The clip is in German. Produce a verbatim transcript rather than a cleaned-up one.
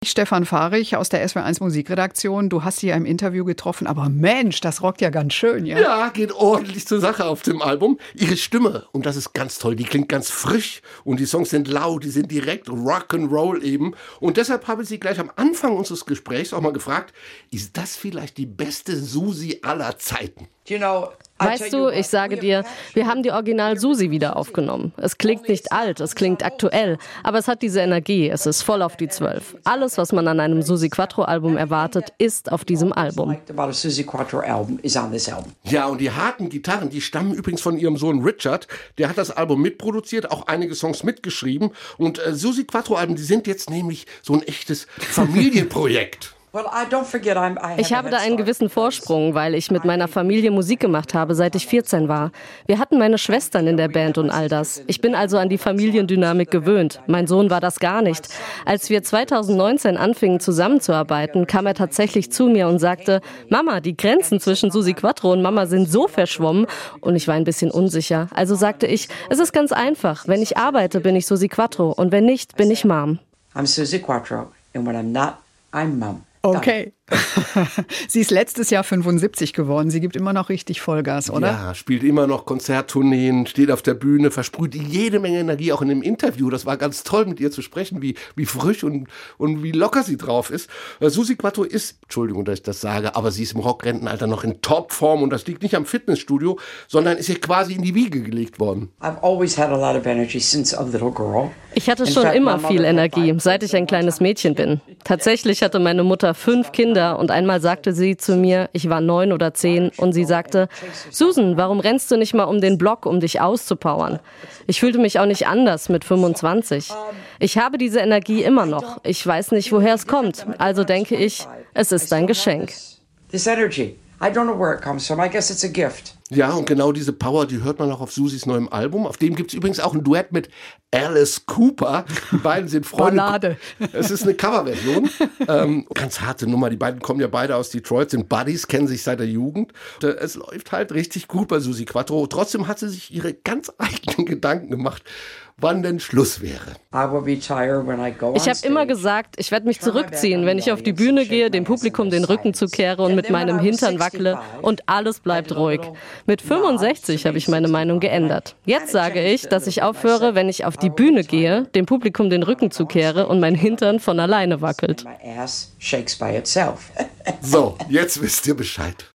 ich, Stefan Fahrich aus der S W R eins Musikredaktion. Du hast sie ja im Interview getroffen, aber Mensch, das rockt ja ganz schön, ja? Ja, geht ordentlich zur Sache auf dem Album. Ihre Stimme, und das ist ganz toll, die klingt ganz frisch und die Songs sind laut, die sind direkt Rock'n'Roll eben. Und deshalb habe ich sie gleich am Anfang unseres Gesprächs auch mal gefragt, ist das vielleicht die beste Susi aller Zeiten? Weißt du, ich sage dir, wir haben die Original Susi wieder aufgenommen. Es klingt nicht alt, es klingt aktuell, aber es hat diese Energie, es ist voll auf die Zwölf. Alles, was man an einem Susi Quatro Album erwartet, ist auf diesem Album. Ja, und die harten Gitarren, die stammen übrigens von ihrem Sohn Richard. Der hat das Album mitproduziert, auch einige Songs mitgeschrieben. Und äh, Susi Quatro Alben, die sind jetzt nämlich so ein echtes Familienprojekt. Ich habe da einen gewissen Vorsprung, weil ich mit meiner Familie Musik gemacht habe, seit ich vierzehn war. Wir hatten meine Schwestern in der Band und all das. Ich bin also an die Familiendynamik gewöhnt. Mein Sohn war das gar nicht. Als wir zweitausendneunzehn anfingen zusammenzuarbeiten, kam er tatsächlich zu mir und sagte, Mama, die Grenzen zwischen Susi Quatro und Mama sind so verschwommen. Und ich war ein bisschen unsicher. Also sagte ich, es ist ganz einfach. Wenn ich arbeite, bin ich Susi Quatro und wenn nicht, bin ich Mom. I'm Susi Quatro and when I'm not, I'm Mom. Okay. Sie ist letztes Jahr fünfundsiebzig geworden. Sie gibt immer noch richtig Vollgas, oder? Ja, spielt immer noch Konzerttourneen, steht auf der Bühne, versprüht jede Menge Energie, auch in dem Interview. Das war ganz toll, mit ihr zu sprechen, wie, wie frisch und, und wie locker sie drauf ist. Susi Quatro ist, Entschuldigung, dass ich das sage, aber sie ist im Rockrentenalter noch in Topform und das liegt nicht am Fitnessstudio, sondern ist ihr quasi in die Wiege gelegt worden. I've always had a lot of energy since a little girl. Ich hatte schon immer viel Energie, seit ich ein kleines Mädchen bin. Tatsächlich hatte meine Mutter fünf Kinder und einmal sagte sie zu mir, ich war neun oder zehn, und sie sagte, Susan, warum rennst du nicht mal um den Block, um dich auszupowern? Ich fühlte mich auch nicht anders mit fünfundzwanzig. Ich habe diese Energie immer noch. Ich weiß nicht, woher es kommt. Also denke ich, es ist ein Geschenk. This energy, I don't know where it comes from. I guess it's a gift. Ja, und genau diese Power, die hört man auch auf Susis neuem Album. Auf dem gibt es übrigens auch ein Duett mit Alice Cooper. Die beiden sind Freunde. Ballade. Es ist eine Coverversion. ähm, ganz harte Nummer. Die beiden kommen ja beide aus Detroit, sind Buddies, kennen sich seit der Jugend. Und, äh, es läuft halt richtig gut bei Susi Quatro. Trotzdem hat sie sich ihre ganz eigenen Gedanken gemacht, wann denn Schluss wäre. Ich habe immer gesagt, ich werde mich zurückziehen, wenn ich auf die Bühne gehe, dem Publikum den Rücken zukehre und mit meinem Hintern wackele und alles bleibt ruhig. Mit fünfundsechzig habe ich meine Meinung geändert. Jetzt sage ich, dass ich aufhöre, wenn ich auf die Bühne gehe, dem Publikum den Rücken zukehre und mein Hintern von alleine wackelt. So, jetzt wisst ihr Bescheid.